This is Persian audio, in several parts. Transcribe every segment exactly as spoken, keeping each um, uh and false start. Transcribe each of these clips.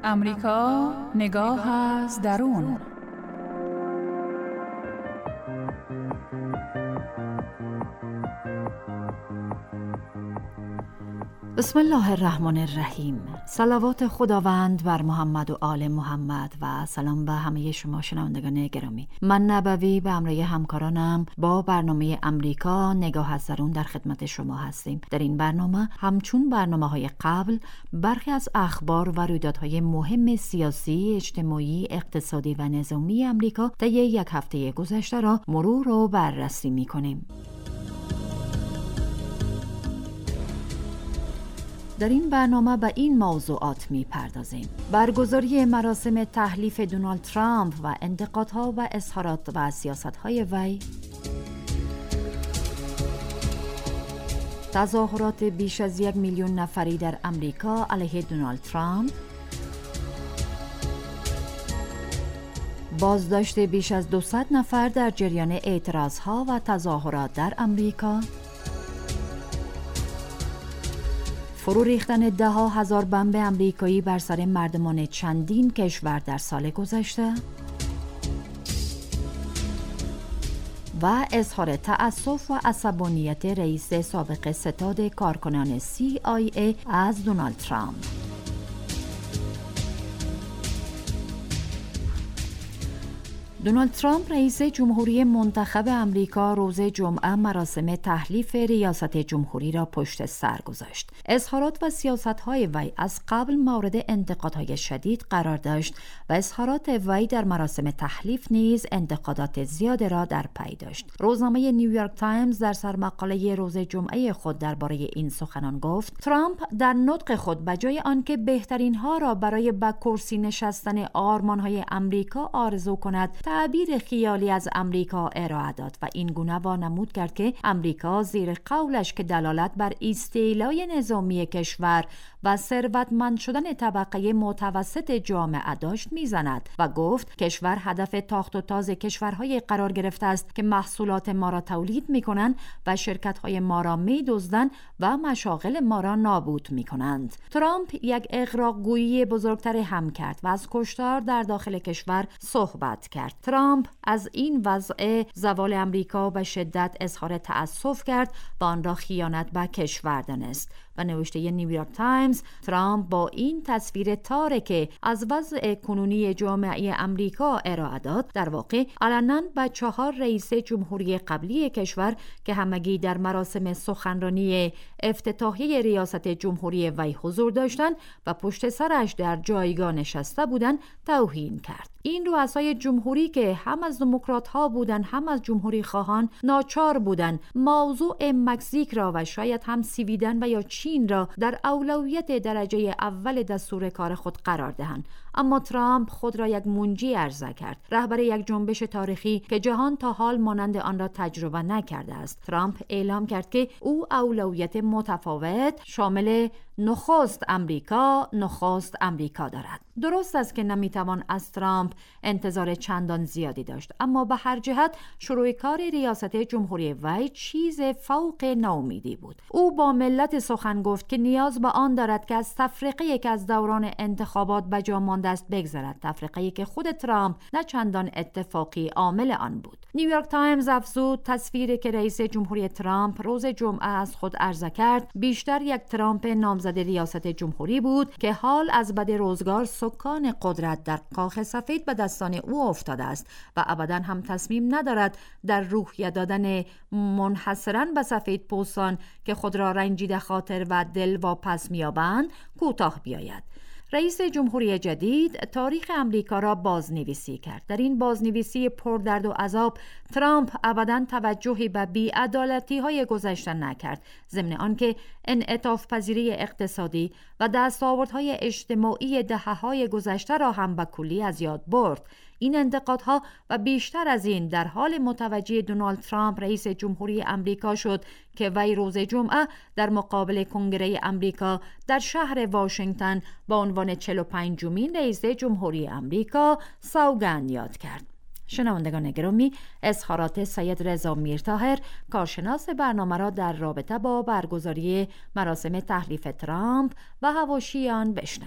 امریکا نگاه از درون. بسم الله الرحمن الرحیم. صلوات خداوند بر محمد و آل محمد و سلام به همه شما شنوندگان گرامی. من نبوی به همراه همکارانم با برنامه امریکا نگاه از درون در خدمت شما هستیم. در این برنامه همچون برنامه‌های قبل برخی از اخبار و رویدادهای مهم سیاسی، اجتماعی، اقتصادی و نظامی امریکا طی یک هفته گذشته را مرور و بررسی می‌کنیم. در این برنامه به این موضوعات می‌پردازیم: برگزاری مراسم تحلیف دونالد ترامپ و انتقادها و اظهارات و سیاست‌های وی، تظاهرات بیش از یک میلیون نفری در امریکا علیه دونالد ترامپ، بازداشت بیش از دویست نفر در جریان اعتراضها و تظاهرات در امریکا، فرو ریختن ده ها هزار بمب امریکایی بر سر مردمان چندین کشور در سال گذشته و اظهار تأسف و عصبانیت رئیس سابق ستاد کارکنان سی آی ای از دونالد ترامپ. دونالد ترامپ رئیس جمهوری منتخب امریکا روز جمعه مراسم تحلیف ریاست جمهوری را پشت سر گذاشت. اظهارات و سیاست‌های وی از قبل مورد انتقادهای شدید قرار داشت و اظهارات وی در مراسم تحلیف نیز انتقادات زیاد را در پی داشت. روزنامه نیویورک تایمز در سرمقاله روز جمعه خود درباره این سخنان گفت: ترامپ در نطق خود بجای آنکه بهترین ها را برای به کرسی نشستن آرمان‌های امریکا آرزو کند، تعبیر خیالی از امریکا ارائه داد و این گونه وانمود کرد که امریکا زیر قولش که دلالت بر استیلای نظامی کشور و ثروتمند شدن طبقه متوسط جامعه داشت میزند و گفت کشور هدف تاخت و تاز کشورهای قرار گرفته است که محصولات ما را تولید میکنند و شرکت‌های ما را میدزدند و مشاغل ما را نابود میکنند. ترامپ یک اغراق‌گویی بزرگتر هم کرد و از کشتار در داخل کشور صحبت کرد. ترامپ از این وضع زوال امریکا به شدت اظهار تأسف کرد و آن را خیانت به کشور دانست. و نوشته نیویورک تایمز: ترامپ با این تصویر تاره که از وضع کنونی جامعه امریکا ارائه داد، در واقع علنا به چهار رئیس جمهوری قبلی کشور که همگی در مراسم سخنرانی افتتاحیه ریاست جمهوری وی حضور داشتند و پشت سرش در جایگاه نشسته بودند توهین کرد. این رؤسای جمهوری که هم از دموکرات ها بودند هم از جمهوری خواهان ناچار بودند موضوع مکزیک را و شاید هم سویدن و یا چین را در اولویت درجه اول دستور کار خود قرار دهند. اما ترامپ خود را یک منجی عرضه کرد، رهبر یک جنبش تاریخی که جهان تا حال مانند آن را تجربه نکرده است. ترامپ اعلام کرد که او اولویت متفاوت شامل نخست امریکا نخست امریکا دارد. درست است که نمیتوان از ترامپ انتظار چندان زیادی داشت، اما به هر جهت شروع کار ریاست جمهوری وی چیز فوق ناامیدی بود. او با ملت سخن گفت که نیاز به آن دارد که از تفرقه‌ای که از دوران انتخابات به جا مانده است بگذرد، تفرقه‌ای که خود ترامپ نه چندان اتفاقی عامل آن بود. نیویورک تایمز افزود تصویری که رئیس جمهوری ترامپ روز جمعه از خود عرضه کرد بیشتر یک ترامپ نامزد ریاست جمهوری بود که حال از بد روزگار سکان قدرت در کاخ سفید به دستان او افتاده است و ابدا هم تصمیم ندارد در روحیه دادن منحصراً به سفید پوستان که خود را رنجیده خاطر و دل واپس می‌یابند کوتاه بیاید. رئیس جمهوری جدید تاریخ امریکا را بازنویسی کرد. در این بازنویسی پردرد و عذاب ترامپ ابداً توجهی به بی‌عدالتی‌های گذشته نکرد، ضمن آنکه انعطاف پذیری اقتصادی و دستاوردهای اجتماعی دهه‌های گذشته را هم به کلی از یاد برد. این انتقادها و بیشتر از این در حال متوجه دونالد ترامپ رئیس جمهوری امریکا شد که وی روز جمعه در مقابل کنگره امریکا در شهر واشنگتن با عنوان چهل و پنجمین رئیس جمهوری امریکا سوگند یاد کرد. شنوندگان گرامی، اظهارات سید رضا میرطاهر کارشناس برنامه را در رابطه با برگزاری مراسم تحلیف ترامپ و حواشی آن بشنوید.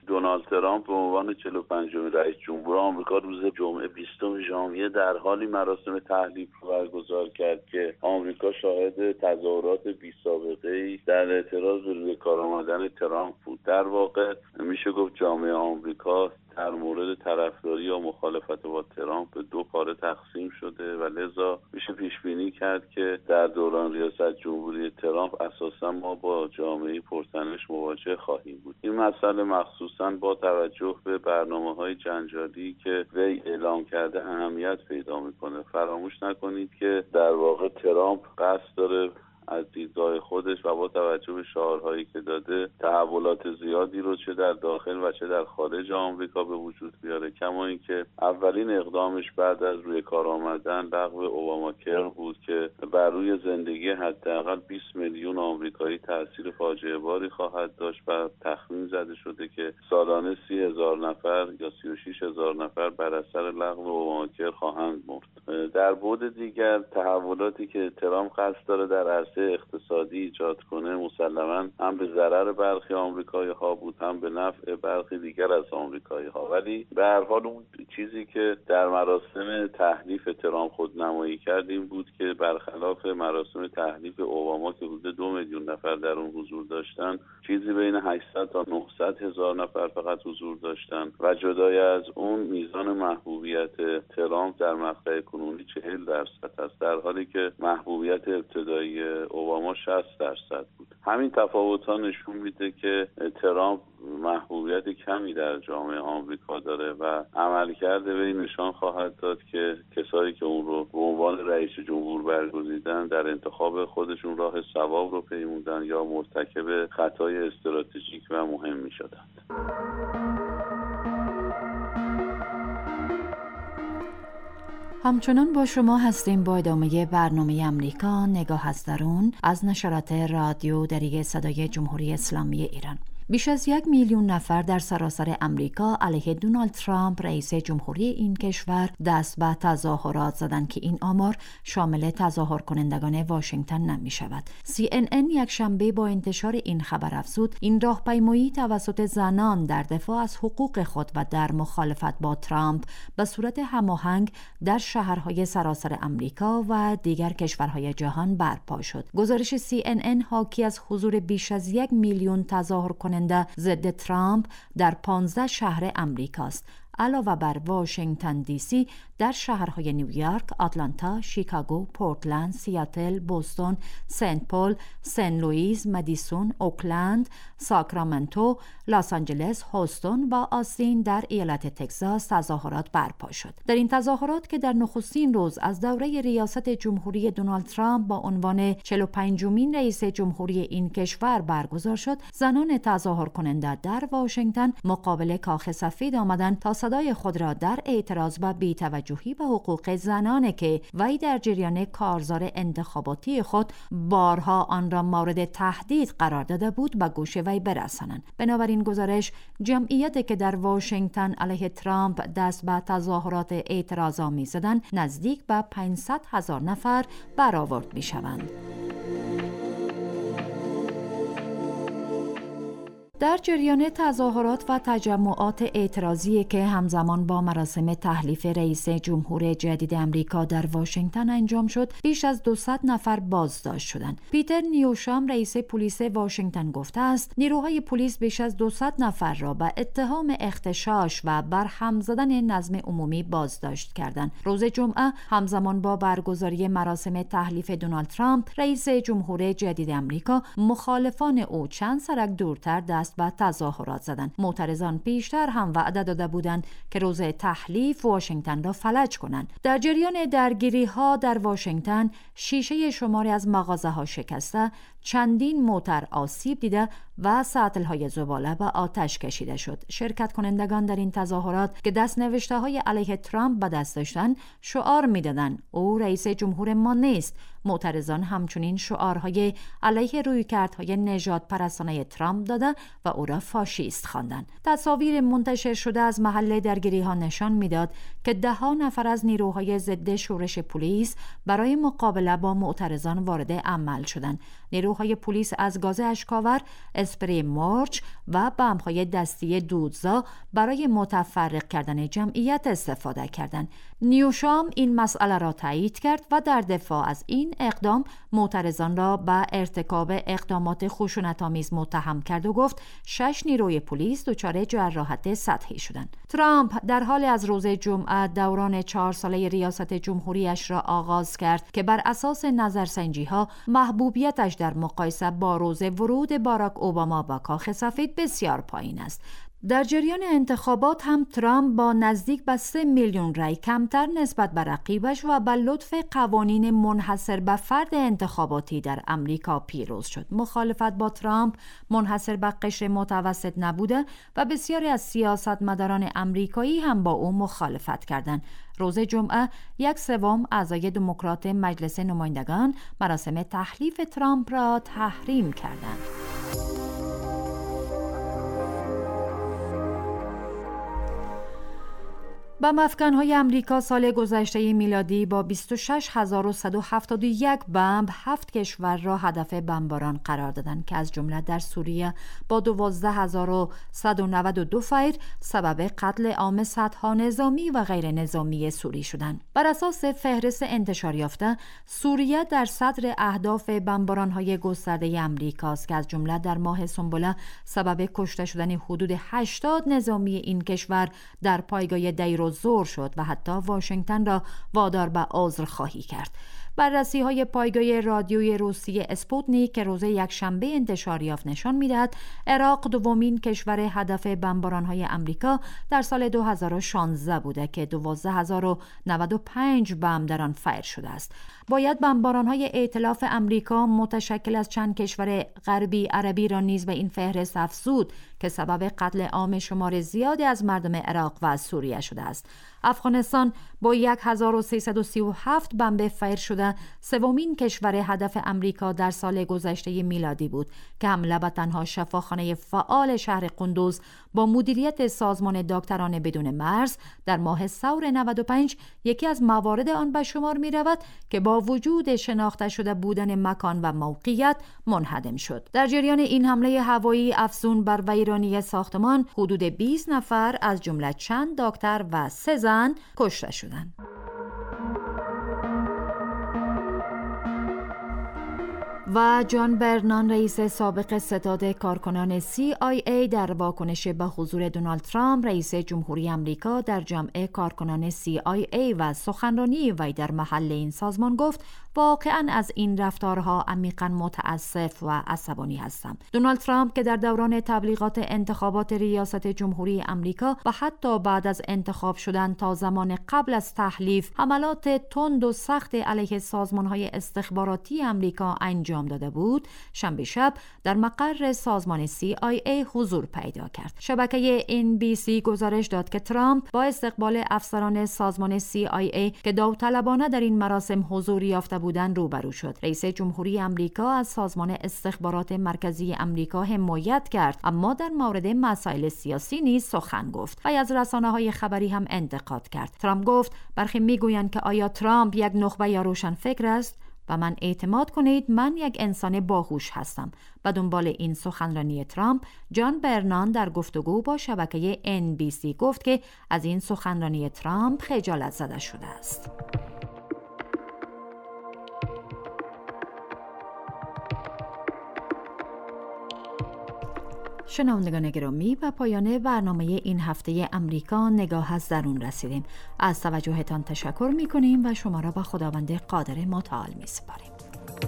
دونالد ترامپ به عنوان چهل و پنجمین رئیس جمهور آمریکا روز جمعه بیستم ژانویه در حالی مراسم تحلیف رو برگزار کرد که آمریکا شاهد تظاهرات بی‌سابقه‌ای در اعتراض به روی کار آمدن ترامپ بود. در واقع میشه گفت جامعه آمریکا در مورد طرفداری یا مخالفت با ترامپ به دو پاره تقسیم شده و لذا میشه پیش بینی کرد که در دوران ریاست جمهوری ترامپ اساسا ما با جامعه پرتنش مواجه خواهیم بود. این مسئله مخصوصا با توجه به برنامه‌های جنجالی که وی اعلام کرده اهمیت پیدا میکنه. فراموش نکنید که در واقع ترامپ قصد داره از دیدگاه خودش و با توجه به شعارهایی که داده تحولات زیادی رو چه در داخل و چه در خارج آمریکا به وجود بیاره. کما اینکه اولین اقدامش بعد از روی کار آمدن لغو اوباماکر بود که بر روی زندگی حداقل بیست میلیون آمریکایی تاثیر فاجعه باری خواهد داشت و تخمین زده شده که سالانه سی هزار نفر یا سی و شش هزار نفر بر اثر لغو اوباماکر خواهند مرد. در بعد دیگر تحولاتی که ترامپ قصد داره در عرصه اقتصادی ایجاد کنه مسلماً هم به ضرر برخی آمریکایی ها بود هم به نفع برخی دیگر از آمریکایی ها، ولی به هر حال اون چیزی که در مراسم تحلیف ترامپ خود نمایی کرد این بود که برخلاف مراسم تحلیف اوباما که حدود دو میلیون نفر در اون حضور داشتن، چیزی بین هشتصد تا نهصد هزار نفر فقط حضور داشتن و جدای از اون میزان محبوبیت ترامپ در مقطع کنونی چهل درصد است، در حالی که محبوبیت ابتدایی اوباما شصت درصد بود. همین تفاوت‌ها نشون میده که ترامپ محبوبیت کمی در جامعه آمریکا داره و عملکرد وی نشان خواهد داد که کسایی که اون رو به عنوان رئیس جمهور برگزیدن در انتخاب خودشون راه صواب رو پیمودن یا مرتکب خطای استراتژیک و مهم می‌شدند. همچنان با شما هستیم با ادامه برنامه امریکا نگاه از درون از نشرات رادیو دری صدای جمهوری اسلامی ایران. بیش از یک میلیون نفر در سراسر امریکا علیه دونالد ترامپ رئیس جمهوری این کشور دست به تظاهرات زدند که این آمار شامل تظاهر کنندگان واشنگتن نمی شود. سی ان ان یک شنبه با انتشار این خبر افزود این راهپیمایی توسط زنان در دفاع از حقوق خود و در مخالفت با ترامپ به صورت هماهنگ در شهرهای سراسر امریکا و دیگر کشورهای جهان برپا شد. گزارش سی ان ان حاکی از حضور بیش از یک میلیون تظاهر کننده ضد ترامپ در پانزده شهر امریکاست. علاوه بر واشنگتن دی سی در شهرهای نیویورک، آتلانتا، شیکاگو، پورتلند، سیاتل، بوستون، سنت پول، سن لوئیس، مدیسون، اوکلند، ساکرامنتو، لس آنجلس، هوستون و آستین در ایالت تگزاس تظاهرات برپا شد. در این تظاهرات که در نخستین روز از دوره ریاست جمهوری دونالد ترامپ با عنوان چهل و پنجمین رئیس جمهوری این کشور برگزار شد، زنان تظاهر کننده در واشنگتن مقابل کاخ سفید آمدند تا صدای خود را در اعتراض و بی‌توجهی به حقوق زنانه که وی در جریان کارزار انتخاباتی خود بارها آن را مورد تهدید قرار داده بود به گوش وی برسانند. بنابراین گزارش جمعیتی که در واشنگتن علیه ترامپ دست به تظاهرات اعتراض‌آمیز زدند نزدیک به پانصد هزار نفر برآورد می‌شوند. در جریان تظاهرات و تجمعات اعتراضی که همزمان با مراسم تحلیف رئیس جمهور جدید امریکا در واشنگتن انجام شد، بیش از دویست نفر بازداشت شدند. پیتر نیوشام رئیس پلیس واشنگتن گفته است نیروهای پلیس بیش از دویست نفر را به اتهام اغتشاش و برهم زدن نظم عمومی بازداشت کردند. روز جمعه همزمان با برگزاری مراسم تحلیف دونالد ترامپ رئیس جمهور جدید امریکا، مخالفان او چند سرک دورتر دست و تظاهرات زدند. معترضان پیشتر هم وعده داده بودند که روز تحلیف واشنگتن را فلج کنند. در جریان درگیری ها در واشنگتن شیشه شماری از مغازه ها شکسته، چندین موتر آسیب دیده و سطل های زباله به آتش کشیده شد. شرکت کنندگان در این تظاهرات که دست نوشته های علیه ترامپ به دست داشتند شعار میدادند او رئیس جمهور ما نیست. معترضان همچنین شعارهای علیه رویکردهای نژاد پرستانه ترامپ داده و او را فاشیست خواندند. تصاویر منتشر شده از محل درگیری ها نشان میداد که ده ها نفر از نیروهای ضد شورش پلیس برای مقابله با معترضان وارد عمل شدند. نیروهای پلیس از گاز اشک‌آور، اسپری مورچ و بمب‌های دستی دودزا برای متفرق کردن جمعیت استفاده کردند. نیوشام این مسئله را تایید کرد و در دفاع از این اقدام معترضان را به ارتکاب اقدامات خشونت‌آمیز متهم کرد و گفت شش نیروی پلیس دچار جراحت سطحی شدند. ترامپ در حال از روز جمعه دوران چهار ساله ریاست جمهوریش را آغاز کرد که بر اساس نظرسنجی‌ها محبوبیتش در مقایسه با روز ورود باراک اوباما به کاخ سفید بسیار پایین است. در جریان انتخابات هم ترامپ با نزدیک به سه میلیون رای کمتر نسبت به رقیبش و به لطف قوانین منحصر به فرد انتخاباتی در امریکا پیروز شد. مخالفت با ترامپ منحصر به قشر متوسط نبوده و بسیاری از سیاستمداران امریکایی هم با او مخالفت کردند. روز جمعه یک سوم اعضای دموکرات مجلس نمایندگان مراسم تحلیف ترامپ را تحریم کردند. بمب افکن‌های امریکا سال گذشته میلادی با بیست و شش هزار و صد و هفتاد و یک بمب هفت کشور را هدف بمباران قرار دادند که از جمله در سوریه با دوازده هزار و صد و نود و دو فیر سبب قتل عام صدها نظامی و غیر نظامی سوری شدند. بر اساس فهرست انتشار یافته، سوریه در صدر اهداف بمباران‌های گسترده امریکاست که از جمله در ماه سنبله سبب کشته شدن حدود هشتاد نظامی این کشور در پایگاه دیرو زور شد و حتی واشنگتن را وادار به عذرخواهی کرد. بررسی های پایگاه رادیویی روسیه اسپوتنیک که روز یکشنبه انتشار یافت نشان میدهد عراق دومین کشور هدف بمباران های امریکا در سال دو هزار و شانزده بوده که دوازده هزار و نود و پنج بمب در آن فیر شده است. باید بمباران های ائتلاف امریکا متشکل از چند کشور غربی عربی را نیز به این فهرست افزود که سبب قتل عام شمار زیادی از مردم عراق و سوریه شده است. افغانستان با هزار و سیصد و سی و هفت بمب فیر شده سومین کشور هدف امریکا در سال گذشته میلادی بود که حمله به تنها شفاخانه فعال شهر قندوز با مدیریت سازمان دکتران بدون مرز در ماه ثور نود و پنج یکی از موارد آن به شمار می رود که با وجود شناخته شده بودن مکان و موقعیت منهدم شد. در جریان این حمله هوایی افزون بر ویرانی ساختمان حدود بیست نفر از جمله چند دکتر و سه زن کشته شدند. و جان برنان رئیس سابق ستاد کارکنان سی آی ای در واکنش به حضور دونالد ترامپ رئیس جمهوری آمریکا در جمع کارکنان سی آی ای و سخنرانی وی در محل این سازمان گفت واقعاً از این رفتارها عمیقاً متاسف و عصبانی هستم. دونالد ترامپ که در دوران تبلیغات انتخابات ریاست جمهوری آمریکا و حتی بعد از انتخاب شدن تا زمان قبل از تحلیف حملات تند و سخت علیه سازمان‌های استخباراتی آمریکا انجام داده بود، شنبه شب در مقر سازمان سی آی ای حضور پیدا کرد. شبکه ان بی سی گزارش داد که ترامپ با استقبال افسران سازمان سی آی ای که داوطلبانه در این مراسم حضور یافته بودند روبرو شد. رئیس جمهوری آمریکا از سازمان استخبارات مرکزی آمریکا حمایت کرد، اما در مورد مسائل سیاسی نیز سخن گفت و از رسانه‌های خبری هم انتقاد کرد. ترامپ گفت برخی میگویند که آیا ترامپ یک نخبه یا روشنفکر است؟ و من اعتماد کنید من یک انسان باهوش هستم. به دنبال این سخنرانی ترامپ، جان برنان در گفتگو با شبکه ان بی سی گفت که از این سخنرانی ترامپ خجالت زده شده است. شنوندگان گرامی، به پایان برنامه این هفته امریکا نگاه از درون رسیدیم. از توجهتان تشکر می کنیم و شما را به خداوند قادر متعال می سپاریم.